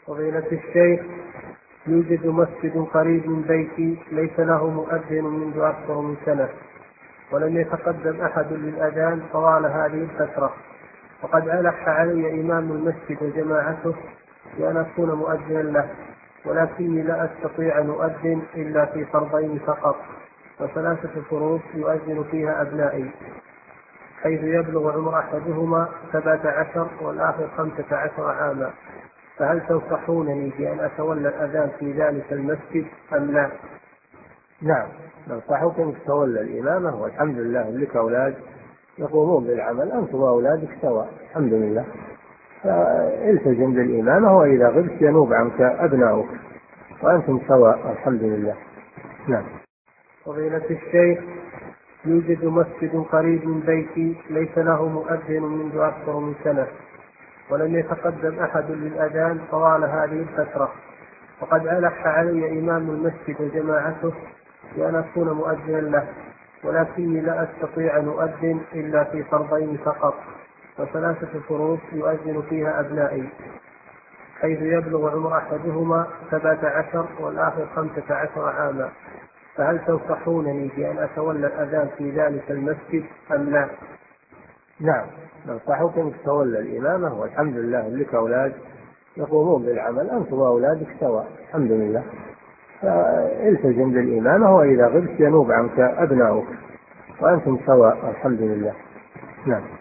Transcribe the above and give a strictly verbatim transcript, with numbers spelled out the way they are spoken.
فضيلة الشيخ، يوجد مسجد قريب من بيتي ليس له مؤذن منذ أكثر من سنة، ولم يتقدم أحد للأذان طوال هذه الفترة، وقد ألح علي إمام المسجد وجماعته بأن أكون مؤذنا له، ولكني لا أستطيع أن أؤذن إلا في فرضين فقط، وثلاثة فروض يؤذن فيها أبنائي، حيث يبلغ عمر أحدهما سبعة عشر والآخر خمسة عشر عاما، فهل تنصحونني بأن أتولى الأذان في ذلك المسجد أم لا؟ نعم، ننصحك أن تتولى الإمامة، والحمد لله لك أولاد يقومون بالعمل، أنت وأولادك سواء الحمد لله، فالتزم بالإمامة، وإذا غبت ينوب عنك أبناؤك وأنتم سواء الحمد لله. نعم. فضيلة الشيخ، يوجد مسجد قريب من بيتي ليس له مؤذن منذ أكثر من سنة، ولم يتقدم أحد للأذان طوال هذه الفترة، وقد ألح علي إمام المسجد وجماعته بأن أكون مؤذنا له، ولكني لا أستطيع أن أؤذن إلا في فرضين فقط، وثلاثة فروض يؤذن فيها أبنائي، حيث يبلغ عمر أحدهما سبعة عشر والآخر خمسة عشر عاما، فهل تنصحونني بأن أتولى الأذان في ذلك المسجد أم لا؟ نعم، ننصحك أن تتولى الإمامة، والحمد لله لك أولاد يقومون بالعمل، أنت وأولادك سواء الحمد لله، فالتزم بالإمامة، وإذا غبت ينوب عنك أبناؤك وأنتم سواء الحمد لله. نعم.